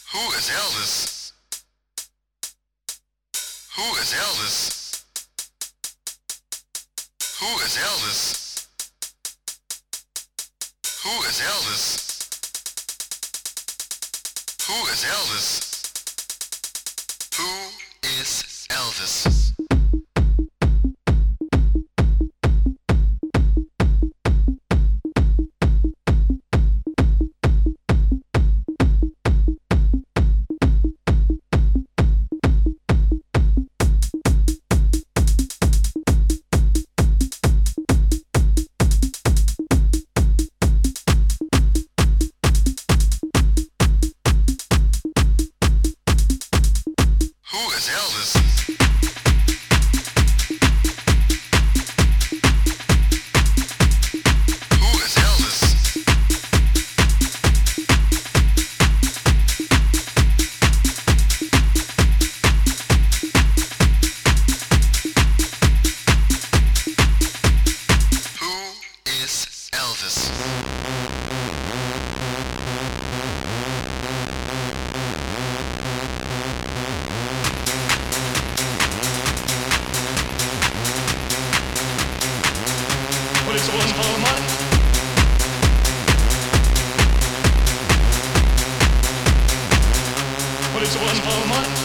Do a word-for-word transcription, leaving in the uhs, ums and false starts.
Who is Elvis? Who is Elvis? Who is Elvis? Who is Elvis? Who is Elvis? Who is Elvis? Who is Elvis? Who is Elvis? Who is Elvis? What is one for money? What is one for money?